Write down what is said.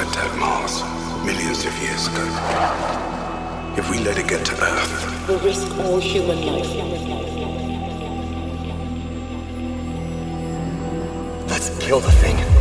wiped out Mars millions of years ago. If we let it get to Earth, we'll risk all human life. Let's kill the thing.